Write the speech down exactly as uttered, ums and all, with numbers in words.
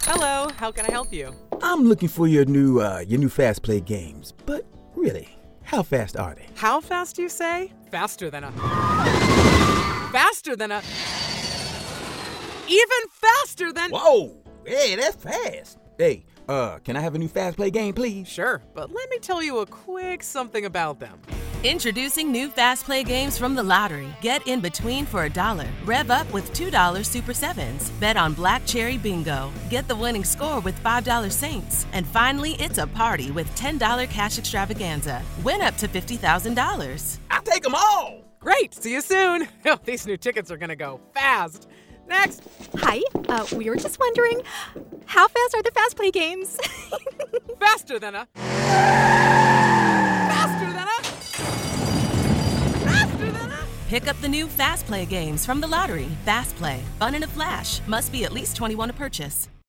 Hello, how can I help you? I'm looking for your new, uh, your new fast play games. But really, how fast are they? How fast do you say? Faster than a... Faster than a... Even faster than... Whoa! Hey, that's fast. Hey, uh, can I have a new fast play game, please? Sure, but let me tell you a quick something about them. Introducing new Fast Play games from the lottery. Get in between for a dollar. Rev up with two dollar Super Sevens. Bet on Black Cherry Bingo. Get the winning score with five dollar Saints. And finally, it's a party with ten dollar Cash Extravaganza. Win up to fifty thousand dollars. I'll take them all! Great, see you soon. These new tickets are gonna go fast. Next. Hi, uh, we were just wondering, how fast are the Fast Play games? Faster than a... Faster than a... Faster than a... Pick up the new Fast Play games from the lottery. Fast Play. Fun in a flash. Must be at least twenty-one to purchase.